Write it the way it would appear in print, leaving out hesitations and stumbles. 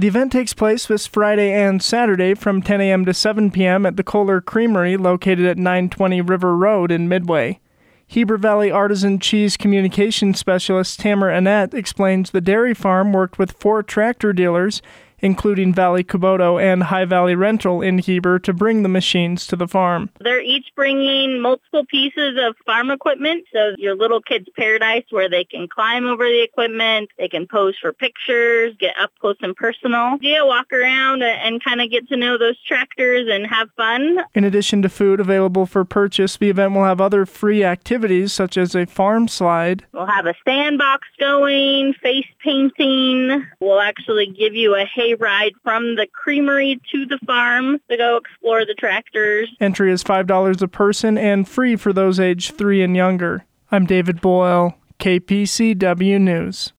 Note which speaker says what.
Speaker 1: The event takes place this Friday and Saturday from 10 a.m. to 7 p.m. at the Kohler Creamery located at 920 River Road in Midway. Heber Valley Artisan Cheese Communications Specialist Tamer Annette explains the dairy farm worked with 4 tractor dealers, including Valley Kubota and High Valley Rental in Heber, to bring the machines to the farm.
Speaker 2: They're each bringing multiple pieces of farm equipment, so your little kid's paradise where they can climb over the equipment, they can pose for pictures, get up close and personal. Yeah, walk around and kind of get to know those tractors and have fun.
Speaker 1: In addition to food available for purchase, the event will have other free activities such as a farm slide.
Speaker 2: We'll have a sandbox going, face painting. We'll actually give you a hay ride from the creamery to the farm to go explore the tractors.
Speaker 1: Entry is $5 a person and free for those aged 3 and younger. I'm David Boyle, KPCW News.